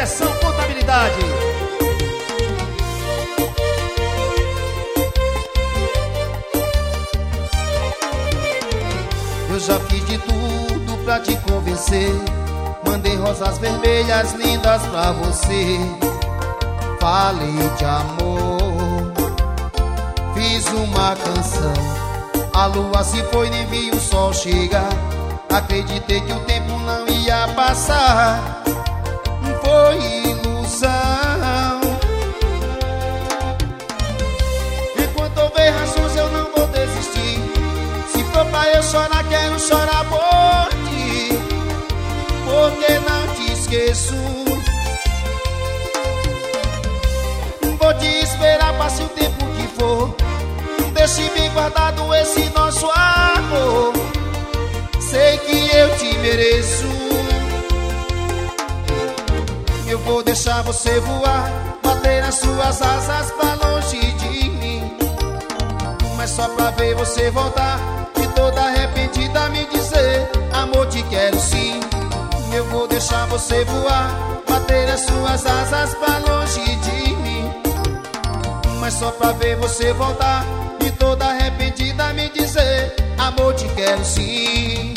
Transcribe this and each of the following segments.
Proteção Contabilidade. Eu já fiz de tudo pra te convencer. Mandei rosas vermelhas lindas pra você. Falei de amor, fiz uma canção. A lua se foi, nem vi o sol chegar. Acreditei que o tempo não ia passar. Foi ilusão. Enquanto houver razões eu não vou desistir. Se for pra eu chorar, quero chorar por ti, porque não te esqueço. Vou te esperar, passe o tempo que for. Deixe bem guardado esse nosso amor. Sei que eu te mereço. Eu vou deixar você voar, bater as suas asas pra longe de mim, mas só pra ver você voltar e toda arrependida me dizer: amor, te quero sim. Eu vou deixar você voar, bater as suas asas pra longe de mim, mas só pra ver você voltar e toda arrependida me dizer: amor, te quero sim.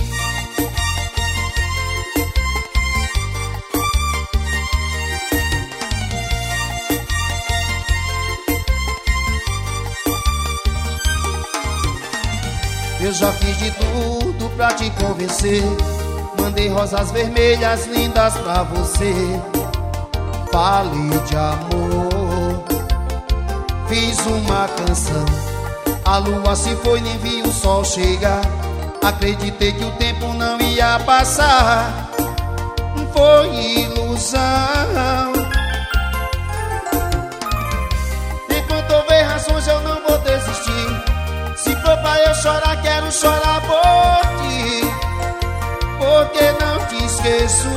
Eu já fiz de tudo pra te convencer. Mandei rosas vermelhas lindas pra você. Falei de amor, fiz uma canção. A lua se foi, nem vi o sol chegar. Acreditei que o tempo não ia passar. Foi ilusão. Enquanto houver razões eu não vou desistir. Se for pra eu chorar, quero chorar por ti, porque não te esqueço.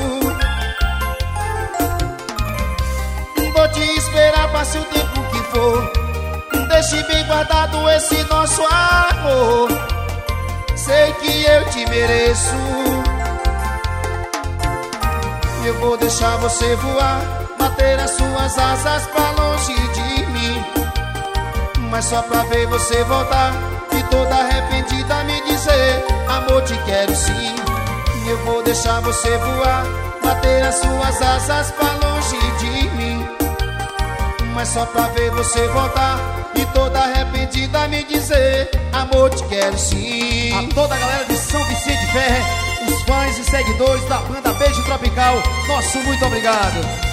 Vou te esperar, passe o tempo que for. Deixe bem guardado esse nosso amor. Sei que eu te mereço. Eu vou deixar você voar, bater as suas asas pra longe de mim, mas só pra ver você voltar e toda arrependida me dizer: amor, te quero sim. Eu vou deixar você voar, bater as suas asas pra longe de mim, mas só pra ver você voltar e toda arrependida me dizer: amor, te quero sim. A toda a galera de São Vicente Ferre, os fãs e seguidores da banda Beijo Tropical, nosso muito obrigado.